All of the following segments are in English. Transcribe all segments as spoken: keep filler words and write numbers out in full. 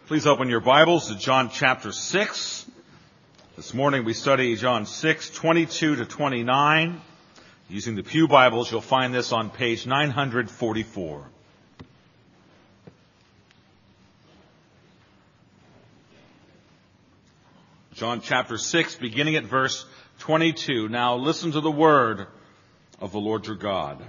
Please open your Bibles to John chapter six. This morning we study John six, twenty-two to twenty-nine. Using the Pew Bibles, you'll find this on page nine forty-four. John chapter six, beginning at verse twenty-two. Now listen to the word of the Lord your God.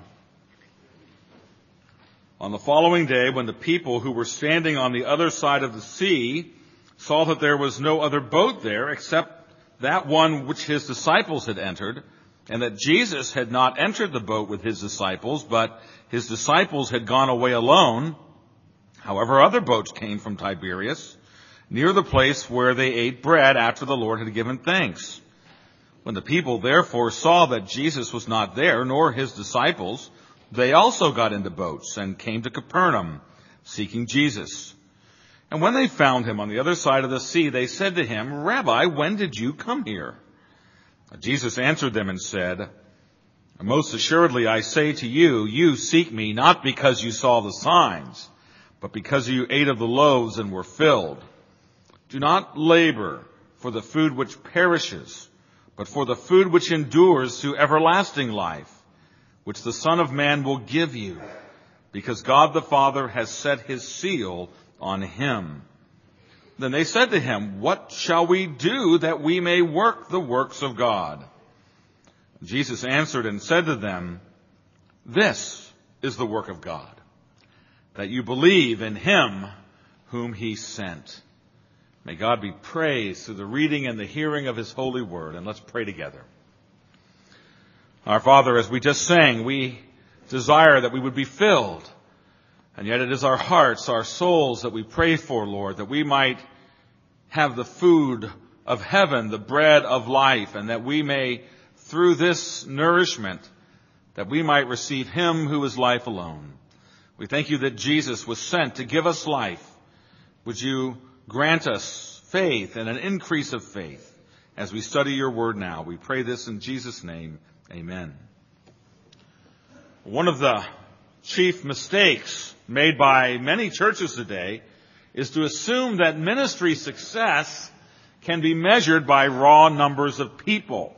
On the following day, when the people who were standing on the other side of the sea saw that there was no other boat there except that one which his disciples had entered, and that Jesus had not entered the boat with his disciples, but his disciples had gone away alone, however, other boats came from Tiberias, near the place where they ate bread after the Lord had given thanks. When the people therefore saw that Jesus was not there, nor his disciples, they also got into boats and came to Capernaum, seeking Jesus. And when they found him on the other side of the sea, they said to him, "Rabbi, when did you come here?" Jesus answered them and said, "Most assuredly I say to you, you seek me not because you saw the signs, but because you ate of the loaves and were filled. Do not labor for the food which perishes, but for the food which endures to everlasting life, which the Son of Man will give you, because God the Father has set his seal on him." Then they said to him, "What shall we do that we may work the works of God?" Jesus answered and said to them, "This is the work of God, that you believe in him whom he sent." May God be praised through the reading and the hearing of his holy word. And let's pray together. Our Father, as we just sang, we desire that we would be filled. And yet it is our hearts, our souls that we pray for, Lord, that we might have the food of heaven, the bread of life, and that we may, through this nourishment, that we might receive him who is life alone. We thank you that Jesus was sent to give us life. Would you grant us faith and an increase of faith as we study your word now? We pray this in Jesus' name. Amen. One of the chief mistakes made by many churches today is to assume that ministry success can be measured by raw numbers of people.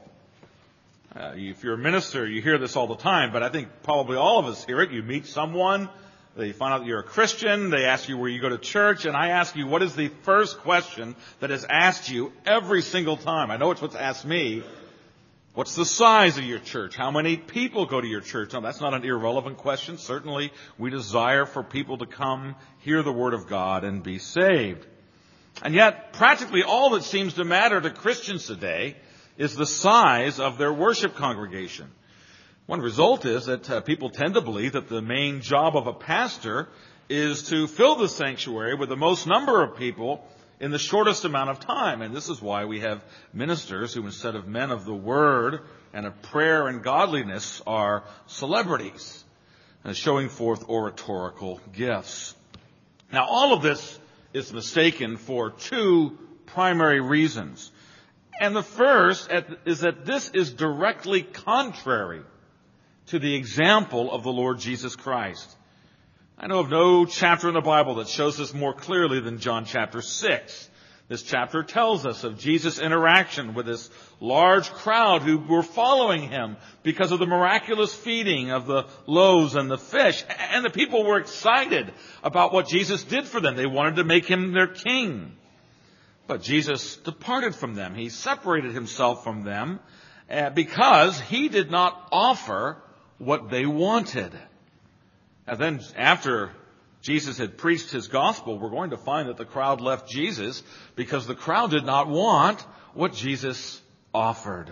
Uh, if you're a minister, you hear this all the time, but I think probably all of us hear it. You meet someone, they find out that you're a Christian, they ask you where you go to church, and I ask you, what is the first question that is asked you every single time? I know it's what's asked me. What's the size of your church? How many people go to your church? Now, that's not an irrelevant question. Certainly, we desire for people to come, hear the word of God, and be saved. And yet, practically all that seems to matter to Christians today is the size of their worship congregation. One result is that uh, people tend to believe that the main job of a pastor is to fill the sanctuary with the most number of people in the shortest amount of time. And this is why we have ministers who, instead of men of the word and of prayer and godliness, are celebrities, uh, showing forth oratorical gifts. Now, all of this is mistaken for two primary reasons. And the first is that this is directly contrary to the example of the Lord Jesus Christ. I know of no chapter in the Bible that shows this more clearly than John chapter six. This chapter tells us of Jesus' interaction with this large crowd who were following him because of the miraculous feeding of the loaves and the fish. And the people were excited about what Jesus did for them. They wanted to make him their king. But Jesus departed from them. He separated himself from them because he did not offer what they wanted. And then after Jesus had preached his gospel, we're going to find that the crowd left Jesus because the crowd did not want what Jesus offered.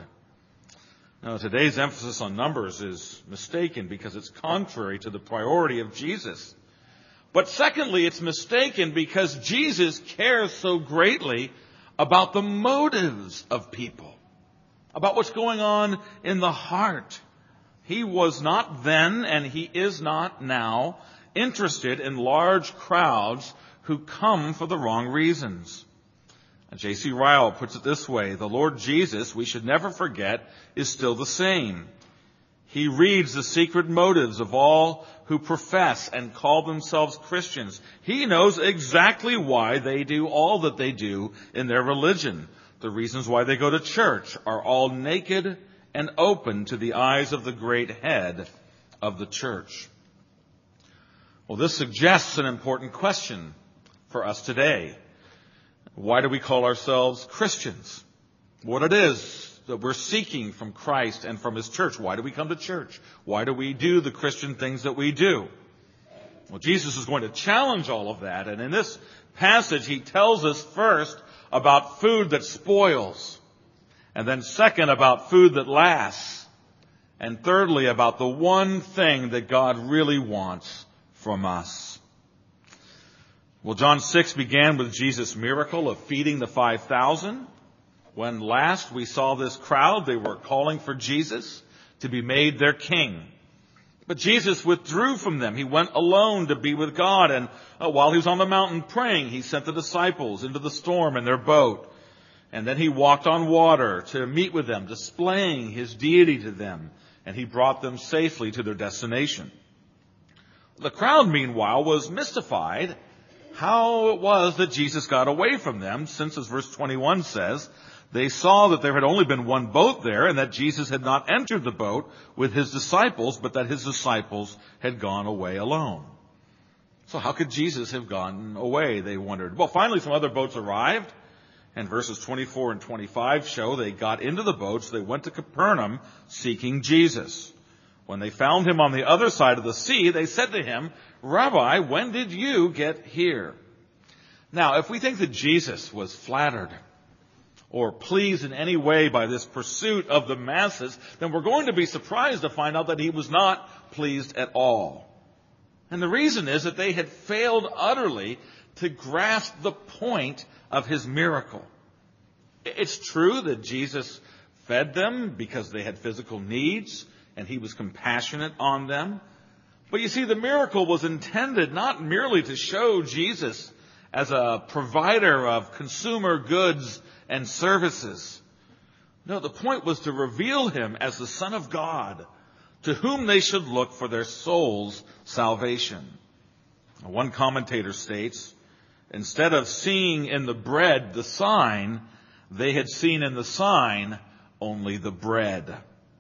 Now, today's emphasis on numbers is mistaken because it's contrary to the priority of Jesus. But secondly, it's mistaken because Jesus cares so greatly about the motives of people, about what's going on in the heart. He was not then, and he is not now, interested in large crowds who come for the wrong reasons. J C Ryle puts it this way: the Lord Jesus, we should never forget, is still the same. He reads the secret motives of all who profess and call themselves Christians. He knows exactly why they do all that they do in their religion. The reasons why they go to church are all naked and open to the eyes of the great head of the church. Well, this suggests an important question for us today. Why do we call ourselves Christians? What it is that we're seeking from Christ and from His church. Why do we come to church? Why do we do the Christian things that we do? Well, Jesus is going to challenge all of that. And in this passage, He tells us first about food that spoils. And then second, about food that lasts. And thirdly, about the one thing that God really wants from us. Well, John six began with Jesus' miracle of feeding the five thousand. When last we saw this crowd, they were calling for Jesus to be made their king. But Jesus withdrew from them. He went alone to be with God. And uh, while He was on the mountain praying, He sent the disciples into the storm in their boat. And then He walked on water to meet with them, displaying His deity to them. And He brought them safely to their destination. The crowd, meanwhile, was mystified how it was that Jesus got away from them, since, as verse twenty-one says, they saw that there had only been one boat there and that Jesus had not entered the boat with His disciples, but that His disciples had gone away alone. So how could Jesus have gone away, they wondered. Well, finally some other boats arrived, and verses twenty-four and twenty-five show they got into the boats. They went to Capernaum seeking Jesus. When they found Him on the other side of the sea, they said to Him, "Rabbi, when did you get here?" Now, if we think that Jesus was flattered or pleased in any way by this pursuit of the masses, then we're going to be surprised to find out that He was not pleased at all. And the reason is that they had failed utterly to grasp the point of His miracle. It's true that Jesus fed them because they had physical needs, and He was compassionate on them. But you see, the miracle was intended not merely to show Jesus as a provider of consumer goods and services. No, the point was to reveal Him as the Son of God, to whom they should look for their soul's salvation. One commentator states, instead of seeing in the bread the sign, they had seen in the sign only the bread.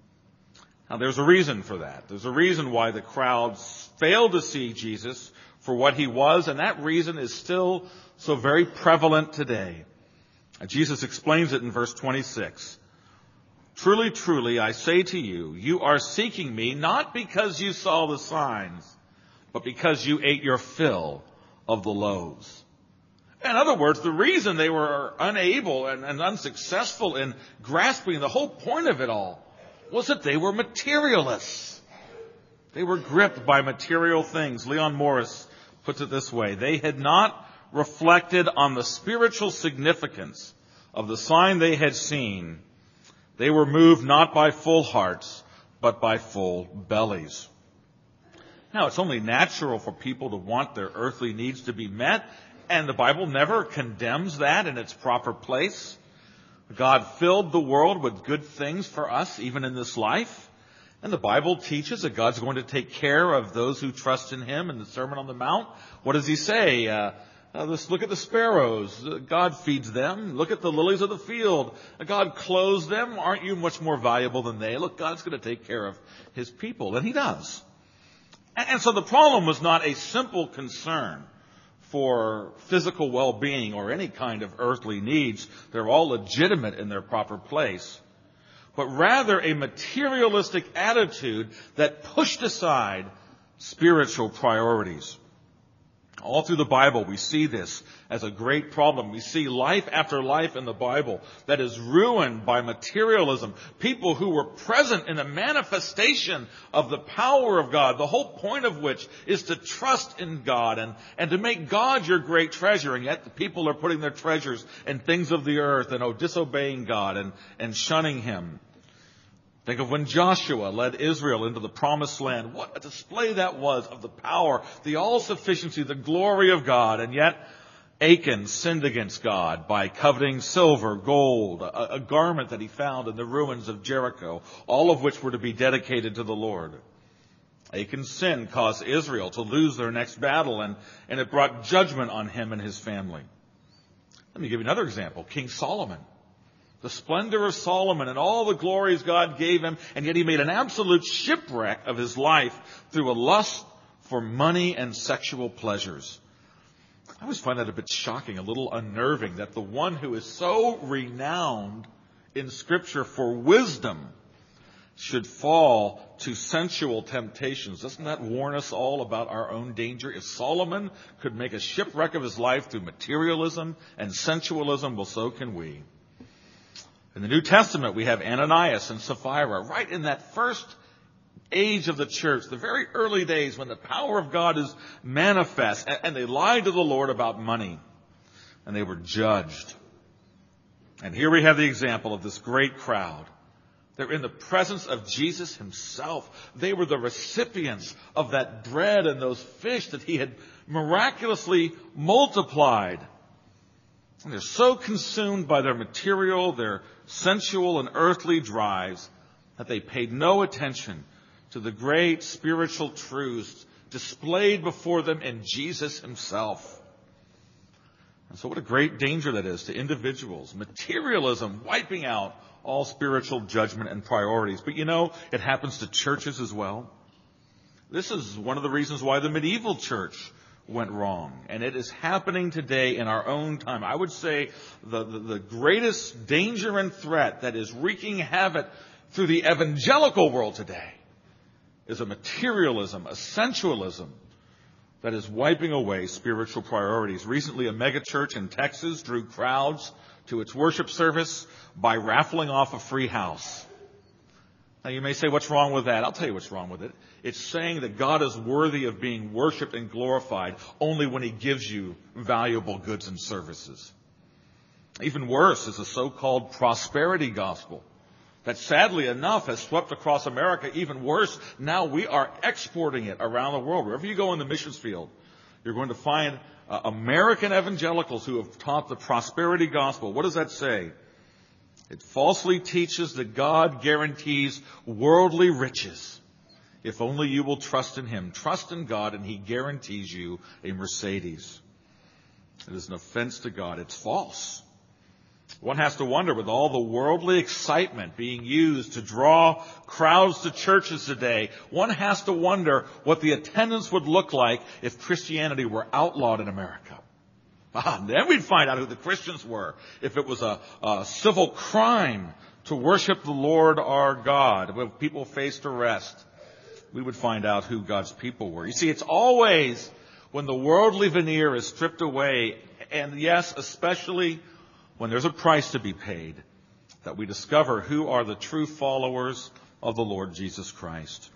Now, there's a reason for that. There's a reason why the crowds failed to see Jesus for what He was, and that reason is still so very prevalent today. Jesus explains it in verse twenty-six. "Truly, truly, I say to you, you are seeking Me not because you saw the signs, but because you ate your fill of the loaves." In other words, the reason they were unable and, and unsuccessful in grasping the whole point of it all was that they were materialists. They were gripped by material things. Leon Morris puts it this way: they had not reflected on the spiritual significance of the sign they had seen. They were moved not by full hearts, but by full bellies. Now, it's only natural for people to want their earthly needs to be met, and the Bible never condemns that in its proper place. God filled the world with good things for us, even in this life. And the Bible teaches that God's going to take care of those who trust in Him. In the Sermon on the Mount, what does He say? Uh, uh, let's look at the sparrows. God feeds them. Look at the lilies of the field. God clothes them. Aren't you much more valuable than they? Look, God's going to take care of His people. And He does. And, and so the problem was not a simple concern for physical well-being or any kind of earthly needs. They're all legitimate in their proper place. But rather a materialistic attitude that pushed aside spiritual priorities. All through the Bible, we see this as a great problem. We see life after life in the Bible that is ruined by materialism. People who were present in the manifestation of the power of God, the whole point of which is to trust in God and, and to make God your great treasure. And yet the people are putting their treasures in things of the earth and oh, disobeying God and, and shunning Him. Think of when Joshua led Israel into the promised land. What a display that was of the power, the all-sufficiency, the glory of God. And yet, Achan sinned against God by coveting silver, gold, a, a garment that he found in the ruins of Jericho, all of which were to be dedicated to the Lord. Achan's sin caused Israel to lose their next battle, and, and it brought judgment on him and his family. Let me give you another example. King Solomon. The splendor of Solomon and all the glories God gave him, and yet he made an absolute shipwreck of his life through a lust for money and sexual pleasures. I always find that a bit shocking, a little unnerving, that the one who is so renowned in Scripture for wisdom should fall to sensual temptations. Doesn't that warn us all about our own danger? If Solomon could make a shipwreck of his life through materialism and sensualism, well, so can we. In the New Testament, we have Ananias and Sapphira, right in that first age of the church, the very early days when the power of God is manifest, and they lied to the Lord about money, and they were judged. And here we have the example of this great crowd. They're in the presence of Jesus himself. They were the recipients of that bread and those fish that he had miraculously multiplied. And they're so consumed by their material, their sensual and earthly drives, that they paid no attention to the great spiritual truths displayed before them in Jesus himself. And so what a great danger that is to individuals. Materialism wiping out all spiritual judgment and priorities. But you know, it happens to churches as well. This is one of the reasons why the medieval church went wrong. And it is happening today in our own time. I would say the, the, the greatest danger and threat that is wreaking havoc through the evangelical world today is a materialism, a sensualism that is wiping away spiritual priorities. Recently, a megachurch in Texas drew crowds to its worship service by raffling off a free house. Now, you may say, what's wrong with that? I'll tell you what's wrong with it. It's saying that God is worthy of being worshiped and glorified only when he gives you valuable goods and services. Even worse is the so-called prosperity gospel that sadly enough has swept across America. Even worse, now we are exporting it around the world. Wherever you go in the missions field, you're going to find uh, American evangelicals who have taught the prosperity gospel. What does that say? It falsely teaches that God guarantees worldly riches if only you will trust in him. Trust in God and he guarantees you a Mercedes. It is an offense to God. It's false. One has to wonder, with all the worldly excitement being used to draw crowds to churches today, one has to wonder what the attendance would look like if Christianity were outlawed in America. Ah, then we'd find out who the Christians were. If it was a, a civil crime to worship the Lord our God, when people faced arrest, we would find out who God's people were. You see, it's always when the worldly veneer is stripped away, and yes, especially when there's a price to be paid, that we discover who are the true followers of the Lord Jesus Christ.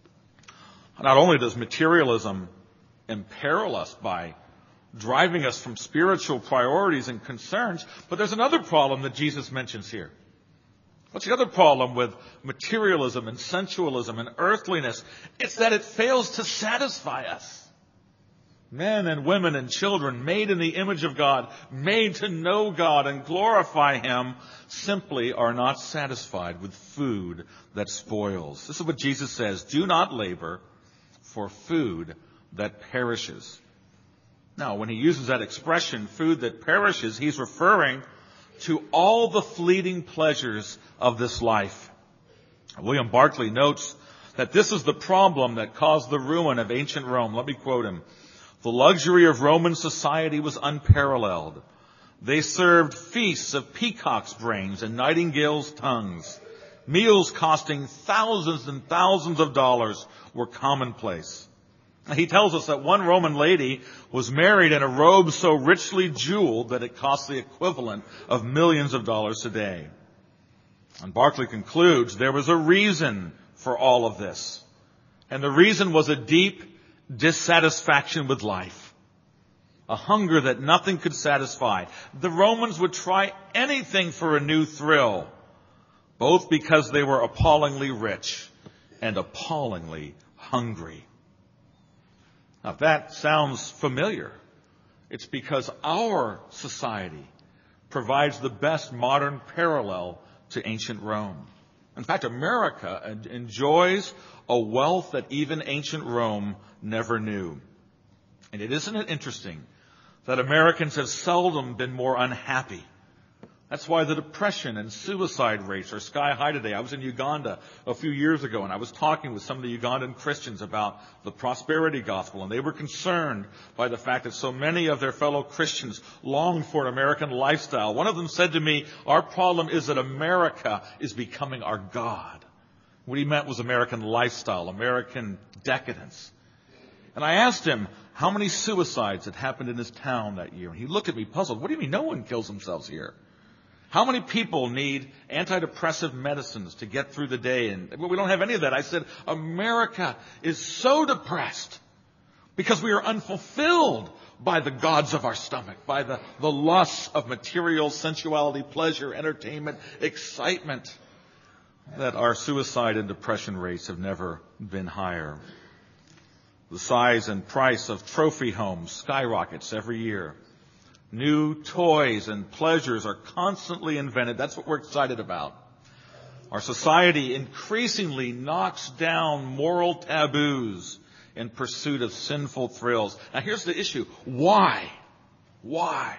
Not only does materialism imperil us by driving us from spiritual priorities and concerns, but there's another problem that Jesus mentions here. What's the other problem with materialism and sensualism and earthliness? It's that it fails to satisfy us. Men and women and children made in the image of God, made to know God and glorify him, simply are not satisfied with food that spoils. This is what Jesus says: do not labor for food that perishes. Now, when he uses that expression, food that perishes, he's referring to all the fleeting pleasures of this life. William Barclay notes that this is the problem that caused the ruin of ancient Rome. Let me quote him. The luxury of Roman society was unparalleled. They served feasts of peacock's brains and nightingale's tongues. Meals costing thousands and thousands of dollars were commonplace. He tells us that one Roman lady was married in a robe so richly jeweled that it cost the equivalent of millions of dollars today. And Barclay concludes there was a reason for all of this. And the reason was a deep dissatisfaction with life. A hunger that nothing could satisfy. The Romans would try anything for a new thrill, both because they were appallingly rich and appallingly hungry. Now, if that sounds familiar, It's because our society provides the best modern parallel to ancient Rome. In fact, America enjoys a wealth that even ancient Rome never knew. And it isn't it interesting that Americans have seldom been more unhappy. That's why the depression and suicide rates are sky high today. I was in Uganda a few years ago, and I was talking with some of the Ugandan Christians about the prosperity gospel, and they were concerned by the fact that so many of their fellow Christians longed for an American lifestyle. One of them said to me, our problem is that America is becoming our God. What he meant was American lifestyle, American decadence. And I asked him how many suicides had happened in his town that year. And he looked at me puzzled. What do you mean no one kills themselves here? How many people need antidepressive medicines to get through the day? And well, we don't have any of that. I said, America is so depressed because we are unfulfilled by the gods of our stomach, by the, the lusts of material sensuality, pleasure, entertainment, excitement, that our suicide and depression rates have never been higher. The size and price of trophy homes skyrockets every year. New toys and pleasures are constantly invented. That's what we're excited about. Our society increasingly knocks down moral taboos in pursuit of sinful thrills. Now here's the issue. Why? Why?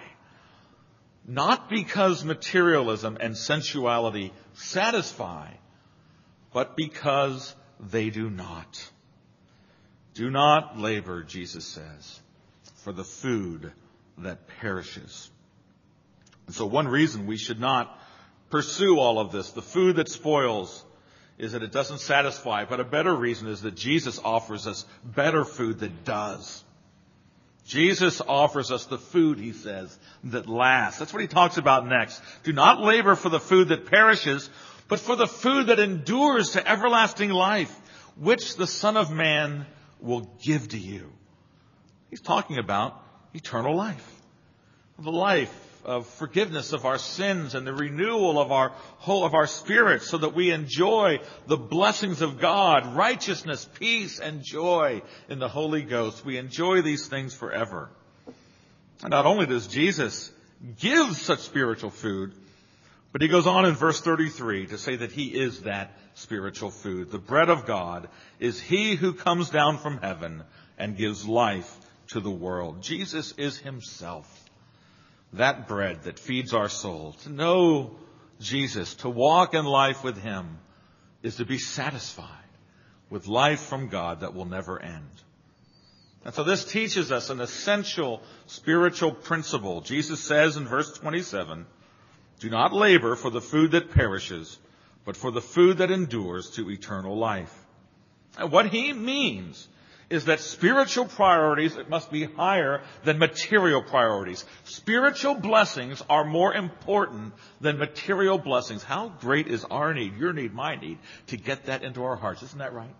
Not because materialism and sensuality satisfy, but because they do not. Do not labor, Jesus says, for the food that perishes. And so one reason we should not pursue all of this, the food that spoils, is that it doesn't satisfy. But a better reason is that Jesus offers us better food that does. Jesus offers us the food, he says, that lasts. That's what he talks about next. Do not labor for the food that perishes, but for the food that endures to everlasting life, which the Son of Man will give to you. He's talking about eternal life. The life of forgiveness of our sins and the renewal of our whole of our spirits so that we enjoy the blessings of God, righteousness, peace, and joy in the Holy Ghost. We enjoy these things forever. And not only does Jesus give such spiritual food, but he goes on in verse thirty-three to say that he is that spiritual food. The bread of God is he who comes down from heaven and gives life to the world. Jesus is himself that bread that feeds our soul. To know Jesus, to walk in life with him, is to be satisfied with life from God that will never end. And so this teaches us an essential spiritual principle. Jesus says in verse twenty-seven, do not labor for the food that perishes, but for the food that endures to eternal life. And what he means is that spiritual priorities must be higher than material priorities. Spiritual blessings are more important than material blessings. How great is our need, your need, my need, to get that into our hearts? Isn't that right?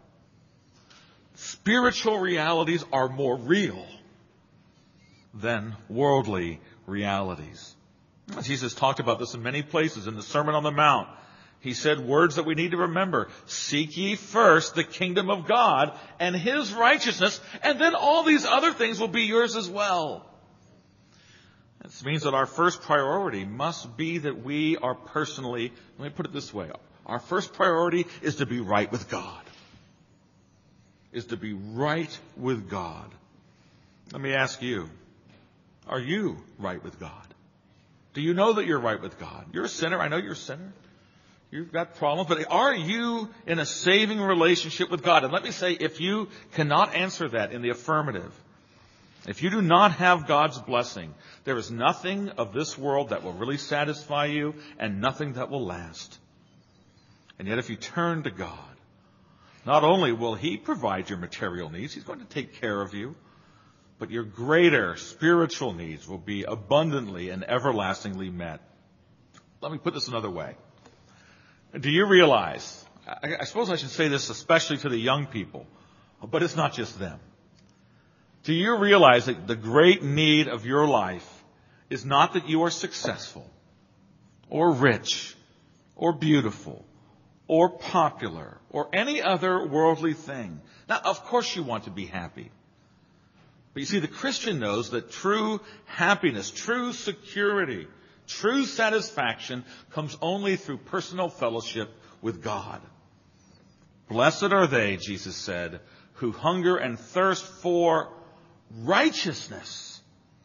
Spiritual realities are more real than worldly realities. Jesus talked about this in many places in the Sermon on the Mount. He said words that we need to remember. Seek ye first the kingdom of God and his righteousness, and then all these other things will be yours as well. This means that our first priority must be that we are personally, let me put it this way, our first priority is to be right with God. Is to be right with God. Let me ask you, are you right with God? Do you know that you're right with God? You're a sinner. I know you're a sinner. You've got problems, but are you in a saving relationship with God? And let me say, if you cannot answer that in the affirmative, if you do not have God's blessing, there is nothing of this world that will really satisfy you and nothing that will last. And yet if you turn to God, not only will he provide your material needs, he's going to take care of you, but your greater spiritual needs will be abundantly and everlastingly met. Let me put this another way. Do you realize, I, I suppose I should say this especially to the young people, but it's not just them. Do you realize that the great need of your life is not that you are successful or rich or beautiful or popular or any other worldly thing? Now, of course you want to be happy. But you see, the Christian knows that true happiness, true security, true satisfaction comes only through personal fellowship with God. Blessed are they, Jesus said, who hunger and thirst for righteousness,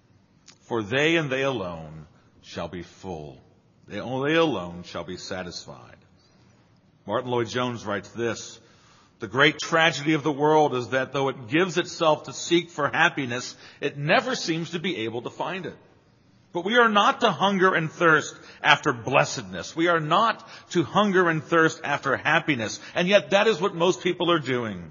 for they and they alone shall be full. They only alone shall be satisfied. Martin Lloyd-Jones writes this: the great tragedy of the world is that though it gives itself to seek for happiness, it never seems to be able to find it. But we are not to hunger and thirst after blessedness. We are not to hunger and thirst after happiness. And yet that is what most people are doing.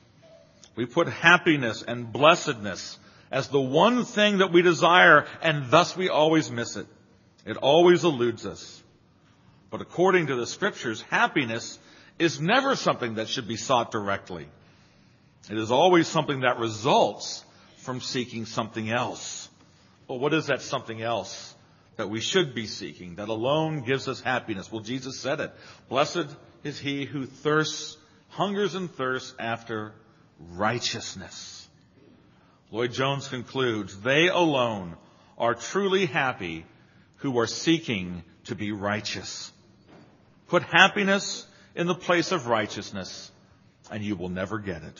We put happiness and blessedness as the one thing that we desire, and thus we always miss it. It always eludes us. But according to the Scriptures, happiness is never something that should be sought directly. It is always something that results from seeking something else. Well, what is that something else that we should be seeking, that alone gives us happiness? Well, Jesus said it. Blessed is he who thirsts, hungers and thirsts after righteousness. Lloyd-Jones concludes, they alone are truly happy who are seeking to be righteous. Put happiness in the place of righteousness, and you will never get it.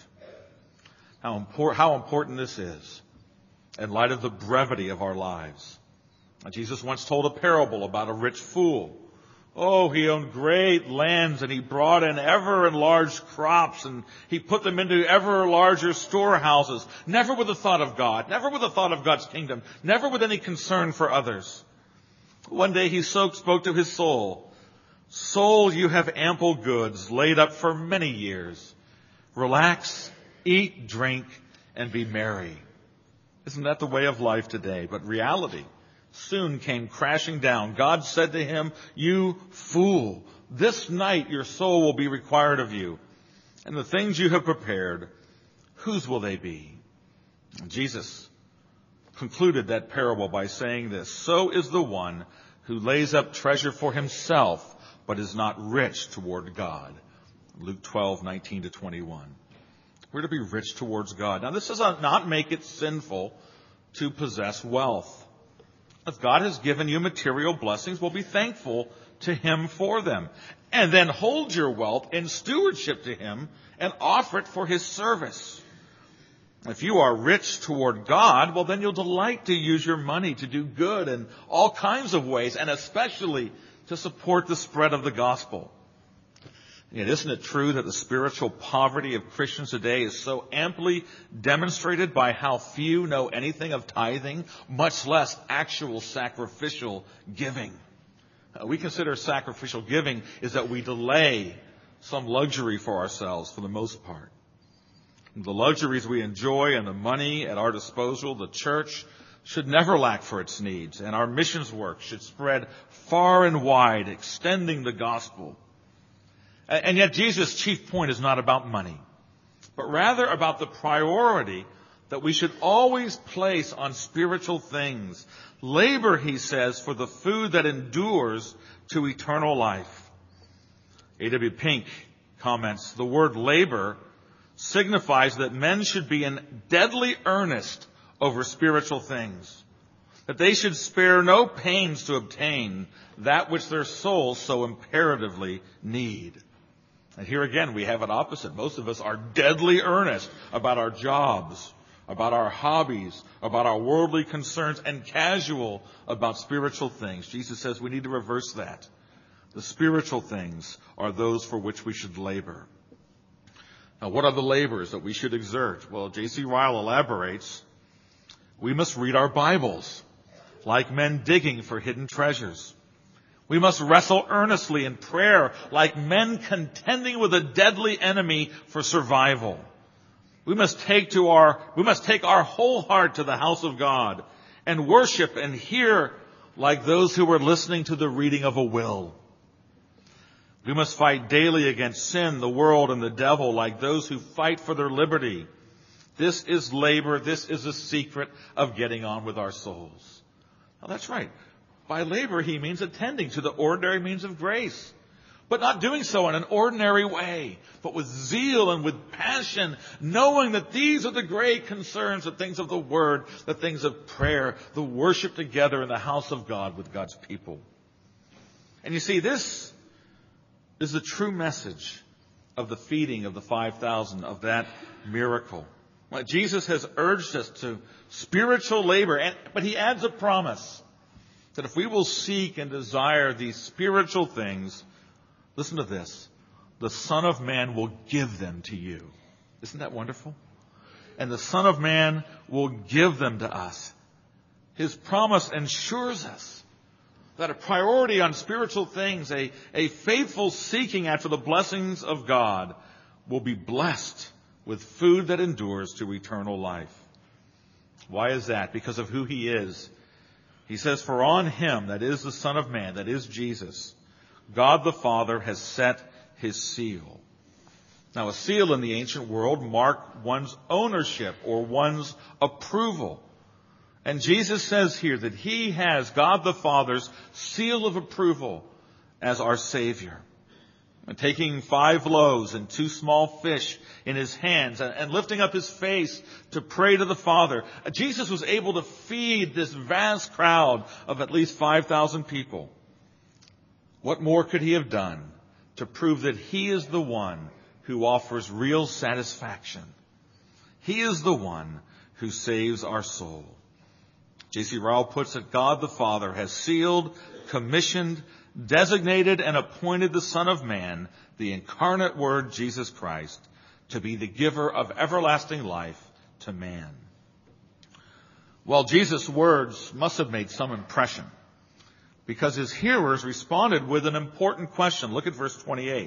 How important, how important this is in light of the brevity of our lives. Jesus once told a parable about a rich fool. Oh, he owned great lands, and he brought in ever enlarged crops, and he put them into ever larger storehouses, never with the thought of God, never with the thought of God's kingdom, never with any concern for others. One day he spoke to his soul. Soul, you have ample goods laid up for many years. Relax, eat, drink, and be merry. Isn't that the way of life today? But reality soon came crashing down. God said to him, you fool, this night your soul will be required of you. And the things you have prepared, whose will they be? And Jesus concluded that parable by saying this: so is the one who lays up treasure for himself, but is not rich toward God. Luke twelve, nineteen to twenty-one. We're to be rich towards God. Now, this does not make it sinful to possess wealth. If God has given you material blessings, well, be thankful to him for them. And then hold your wealth in stewardship to him and offer it for his service. If you are rich toward God, well, then you'll delight to use your money to do good in all kinds of ways, and especially to support the spread of the gospel. Yet isn't it true that the spiritual poverty of Christians today is so amply demonstrated by how few know anything of tithing, much less actual sacrificial giving? Uh, we consider sacrificial giving is that we delay some luxury for ourselves for the most part. The luxuries we enjoy and the money at our disposal, the church should never lack for its needs, and our missions work should spread far and wide, extending the gospel. And yet Jesus' chief point is not about money, but rather about the priority that we should always place on spiritual things. Labor, he says, for the food that endures to eternal life. A W Pink comments, the word labor signifies that men should be in deadly earnest over spiritual things, that they should spare no pains to obtain that which their souls so imperatively need. And here again, we have it opposite. Most of us are deadly earnest about our jobs, about our hobbies, about our worldly concerns, and casual about spiritual things. Jesus says we need to reverse that. The spiritual things are those for which we should labor. Now, what are the labors that we should exert? Well, J C Ryle elaborates, we must read our Bibles like men digging for hidden treasures. We must wrestle earnestly in prayer like men contending with a deadly enemy for survival. We must take to our, we must take our whole heart to the house of God and worship and hear like those who were listening to the reading of a will. We must fight daily against sin, the world, and the devil like those who fight for their liberty. This is labor. This is a secret of getting on with our souls. Now, that's right. By labor, he means attending to the ordinary means of grace. but not doing so in an ordinary way, but with zeal and with passion, knowing that these are the great concerns, the things of the Word, the things of prayer, the worship together in the house of God with God's people. And you see, this is the true message of the feeding of the five thousand, of that miracle. Well, Jesus has urged us to spiritual labor, and, but he adds a promise that if we will seek and desire these spiritual things, listen to this, the Son of Man will give them to you. Isn't that wonderful? And the Son of Man will give them to us. His promise ensures us that a priority on spiritual things, a, a faithful seeking after the blessings of God, will be blessed with food that endures to eternal life. Why is that? Because of who he is. He says, for on him, that is the Son of Man, that is Jesus, God the Father has set his seal. Now, a seal in the ancient world marked one's ownership or one's approval. And Jesus says here that he has God the Father's seal of approval as our Savior. And taking five loaves and two small fish in his hands and, and lifting up his face to pray to the Father, Jesus was able to feed this vast crowd of at least five thousand people. What more could he have done to prove that he is the one who offers real satisfaction? He is the one who saves our soul. J C Ryle puts it, God the Father has sealed, commissioned, designated, and appointed the Son of Man, the incarnate Word, Jesus Christ, to be the giver of everlasting life to man. Well, Jesus' words must have made some impression, because his hearers responded with an important question. Look at verse twenty-eight.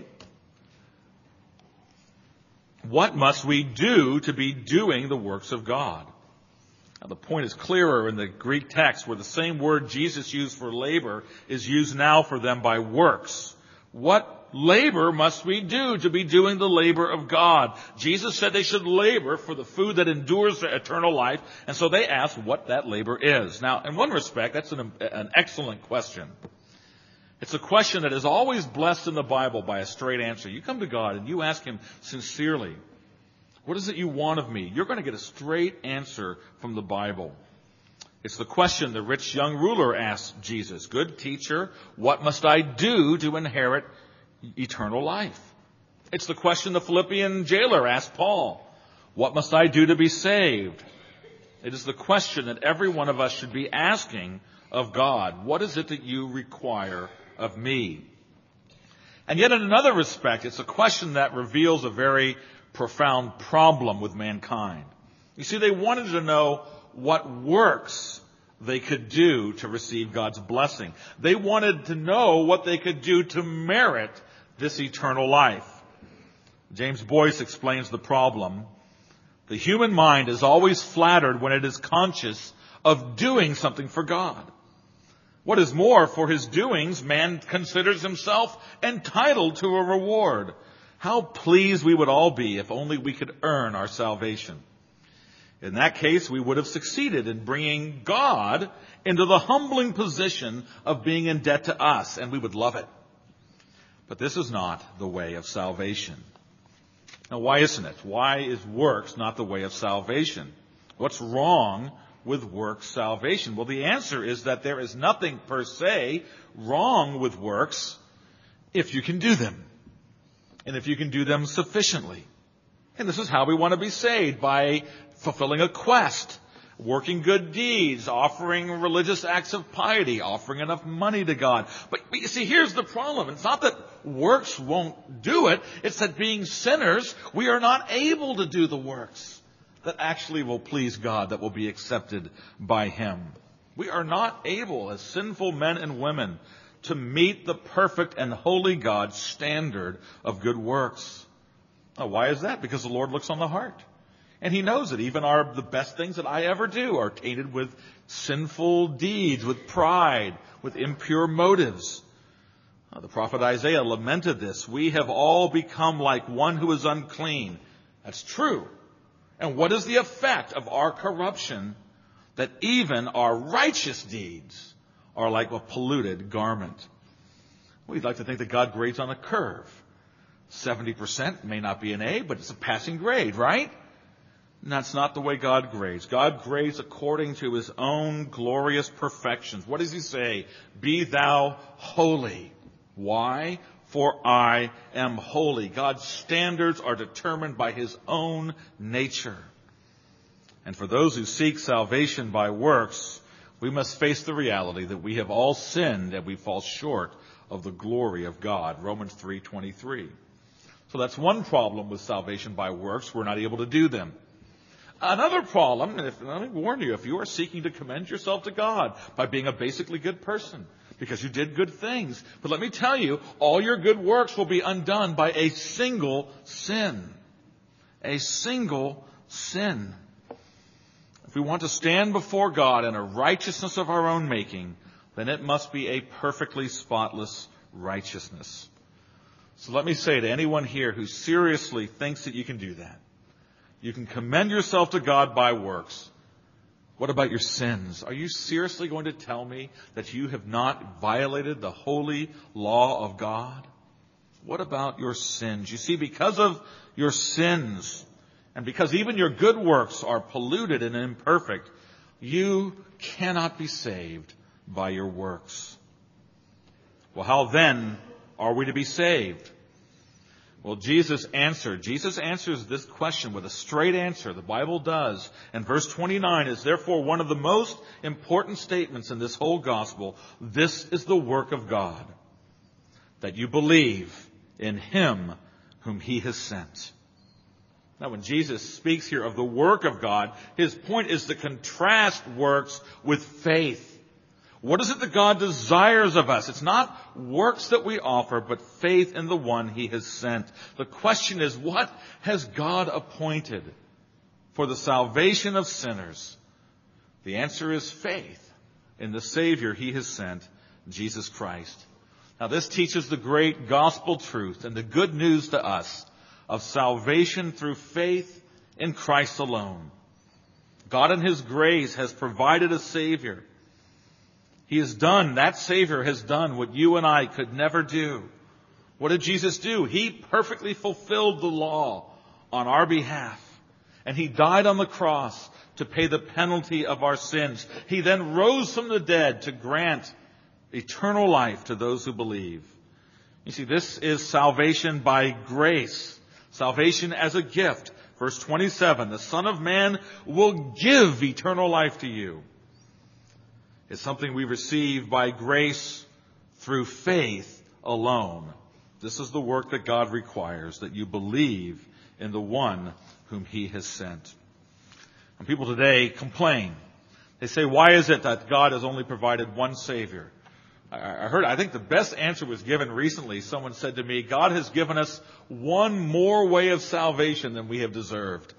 What must we do to be doing the works of God? Now, the point is clearer in the Greek text, where the same word Jesus used for labor is used now for them by works. What labor must we do to be doing the labor of God? Jesus said they should labor for the food that endures to eternal life, and so they asked what that labor is. Now, in one respect, that's an, an excellent question. It's a question that is always blessed in the Bible by a straight answer. You come to God and you ask him sincerely, what is it you want of me? You're going to get a straight answer from the Bible. It's the question the rich young ruler asked Jesus. Good teacher, what must I do to inherit eternal life? It's the question the Philippian jailer asked Paul. What must I do to be saved? It is the question that every one of us should be asking of God. What is it that you require of me? And yet in another respect, it's a question that reveals a very profound problem with mankind. You see, they wanted to know what works they could do to receive God's blessing. They wanted to know what they could do to merit this eternal life. James Boyce explains the problem. The human mind is always flattered when it is conscious of doing something for God. What is more, for his doings, man considers himself entitled to a reward. How pleased we would all be if only we could earn our salvation. In that case, we would have succeeded in bringing God into the humbling position of being in debt to us, and we would love it. But this is not the way of salvation. Now, why isn't it? Why is works not the way of salvation? What's wrong with works salvation? Well, the answer is that there is nothing per se wrong with works if you can do them. And if you can do them sufficiently. And this is how we want to be saved, by fulfilling a quest, working good deeds, offering religious acts of piety, offering enough money to God. But, but you see, here's the problem. It's not that works won't do it. It's that being sinners, we are not able to do the works that actually will please God, that will be accepted by him. We are not able, as sinful men and women, to meet the perfect and holy God's standard of good works. Now, why is that? Because the Lord looks on the heart. And he knows that even our, the best things that I ever do are tainted with sinful deeds, with pride, with impure motives. Now, the prophet Isaiah lamented this. We have all become like one who is unclean. That's true. And what is the effect of our corruption? That even our righteous deeds are like a polluted garment. We'd like to think that God grades on a curve. seventy percent may not be an A, but it's a passing grade, right? And that's not the way God grades. God grades according to his own glorious perfections. What does he say? Be thou holy. Why? For I am holy. God's standards are determined by his own nature. And for those who seek salvation by works, we must face the reality that we have all sinned and we fall short of the glory of God. Romans three twenty-three. So that's one problem with salvation by works. We're not able to do them. Another problem, and if, let me warn you, if you are seeking to commend yourself to God by being a basically good person, because you did good things, but let me tell you, all your good works will be undone by a single sin. A single sin. If we want to stand before God in a righteousness of our own making, then it must be a perfectly spotless righteousness. So let me say to anyone here who seriously thinks that you can do that, you can commend yourself to God by works. What about your sins? Are you seriously going to tell me that you have not violated the holy law of God? What about your sins? You see, because of your sins, and because even your good works are polluted and imperfect, you cannot be saved by your works. Well, how then are we to be saved? Well, Jesus answered. Jesus answers this question with a straight answer. The Bible does. And verse twenty-nine is therefore one of the most important statements in this whole gospel. This is the work of God, that you believe in him whom he has sent. Now, when Jesus speaks here of the work of God, his point is to contrast works with faith. What is it that God desires of us? It's not works that we offer, but faith in the one he has sent. The question is, what has God appointed for the salvation of sinners? The answer is faith in the Savior he has sent, Jesus Christ. Now, this teaches the great gospel truth and the good news to us of salvation through faith in Christ alone. God in his grace has provided a Savior. He has done, that Savior has done what you and I could never do. What did Jesus do? He perfectly fulfilled the law on our behalf. And he died on the cross to pay the penalty of our sins. He then rose from the dead to grant eternal life to those who believe. You see, this is salvation by grace. Salvation as a gift. Verse twenty-seven, the Son of Man will give eternal life to you. It's something we receive by grace through faith alone. This is the work that God requires, that you believe in the one whom he has sent. And people today complain. They say, why is it that God has only provided one Savior? I heard, I think the best answer was given recently. Someone said to me, God has given us one more way of salvation than we have deserved.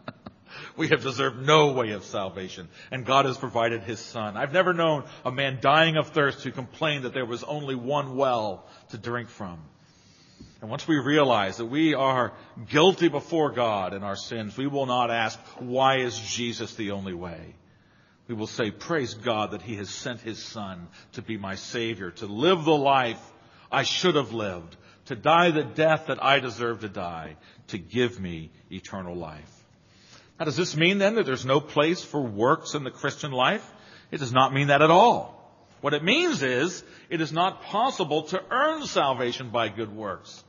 We have deserved no way of salvation, and God has provided his Son. I've never known a man dying of thirst who complained that there was only one well to drink from. And once we realize that we are guilty before God in our sins, we will not ask, why is Jesus the only way? We will say, praise God that he has sent his Son to be my Savior, to live the life I should have lived, to die the death that I deserve to die, to give me eternal life. Now, does this mean then that there's no place for works in the Christian life? It does not mean that at all. What it means is it is not possible to earn salvation by good works.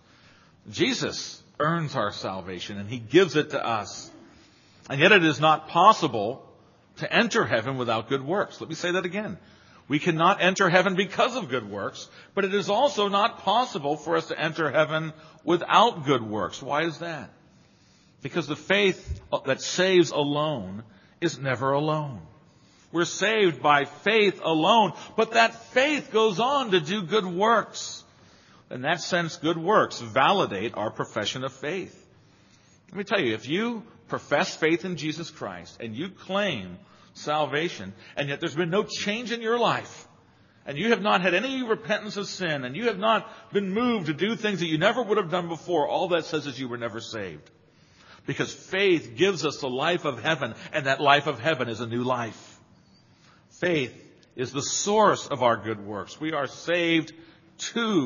Jesus earns our salvation and he gives it to us. And yet it is not possible to enter heaven without good works. Let me say that again. We cannot enter heaven because of good works, but it is also not possible for us to enter heaven without good works. Why is that? Because the faith that saves alone is never alone. We're saved by faith alone, but that faith goes on to do good works. In that sense, good works validate our profession of faith. Let me tell you, if you profess faith in Jesus Christ and you claim salvation, and yet there's been no change in your life, and you have not had any repentance of sin, and you have not been moved to do things that you never would have done before, all that says is you were never saved. Because faith gives us the life of heaven, and that life of heaven is a new life. Faith is the source of our good works. We are saved to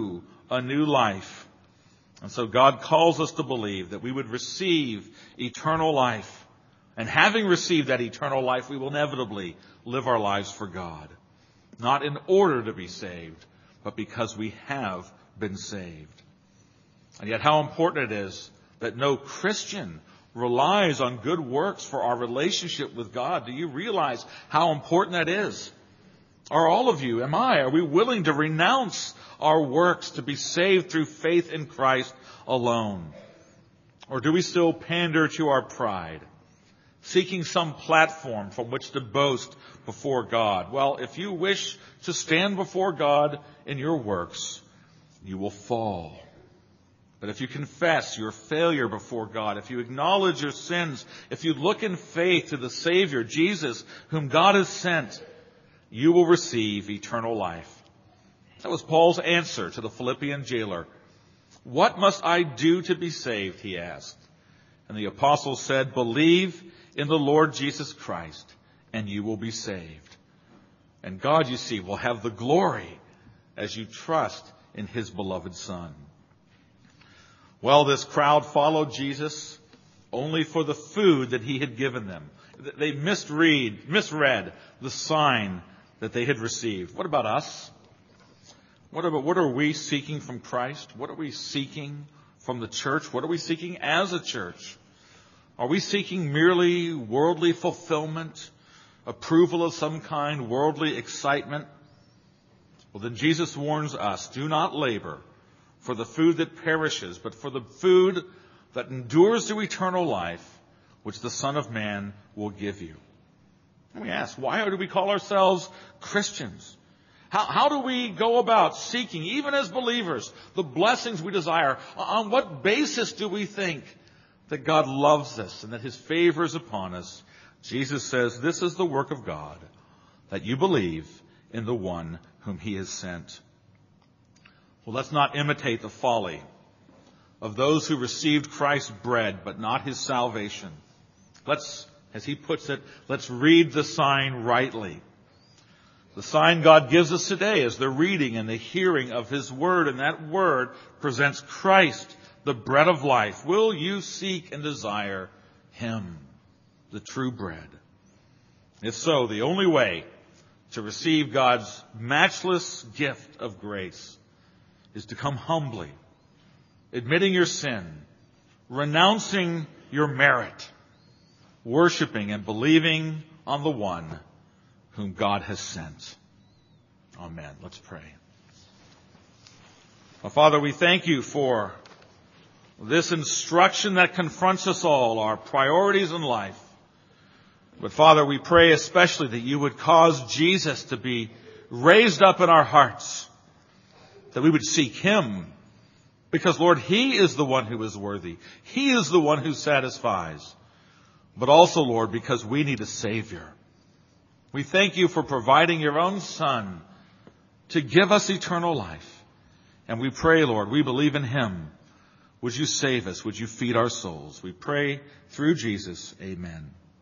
a new life. And so God calls us to believe that we would receive eternal life. And having received that eternal life, we will inevitably live our lives for God. Not in order to be saved, but because we have been saved. And yet how important it is that no Christian relies on good works for our relationship with God. Do you realize how important that is? Are all of you, am I, are we willing to renounce our works to be saved through faith in Christ alone? Or do we still pander to our pride, seeking some platform from which to boast before God? Well, if you wish to stand before God in your works, you will fall. But if you confess your failure before God, if you acknowledge your sins, if you look in faith to the Savior, Jesus, whom God has sent, you will receive eternal life. That was Paul's answer to the Philippian jailer. What must I do to be saved? He asked. And the apostle said, believe in the Lord Jesus Christ, and you will be saved. And God, you see, will have the glory as you trust in his beloved Son. Well, this crowd followed Jesus only for the food that he had given them. They misread, misread the sign that they had received. What about us? What about, what are we seeking from Christ? What are we seeking from the church? What are we seeking as a church? Are we seeking merely worldly fulfillment, approval of some kind, worldly excitement? Well, then Jesus warns us, do not labor for the food that perishes, but for the food that endures to eternal life, which the Son of Man will give you. And we ask, why do we call ourselves Christians? How, how do we go about seeking, even as believers, the blessings we desire? On what basis do we think that God loves us and that his favor is upon us? Jesus says, this is the work of God, that you believe in the one whom he has sent. Well, let's not imitate the folly of those who received Christ's bread, but not his salvation. Let's, as he puts it, let's read the sign rightly. The sign God gives us today is the reading and the hearing of his word, and that word presents Christ, the bread of life. Will you seek and desire him, the true bread? If so, the only way to receive God's matchless gift of grace is to come humbly, admitting your sin, renouncing your merit, worshiping and believing on the one whom God has sent. Amen. Let's pray. Well, Father, we thank you for this instruction that confronts us all, our priorities in life. But Father, we pray especially that you would cause Jesus to be raised up in our hearts, that we would seek him, because, Lord, he is the one who is worthy. He is the one who satisfies. But also, Lord, because we need a Savior. We thank you for providing your own Son to give us eternal life. And we pray, Lord, we believe in him. Would you save us? Would you feed our souls? We pray through Jesus. Amen.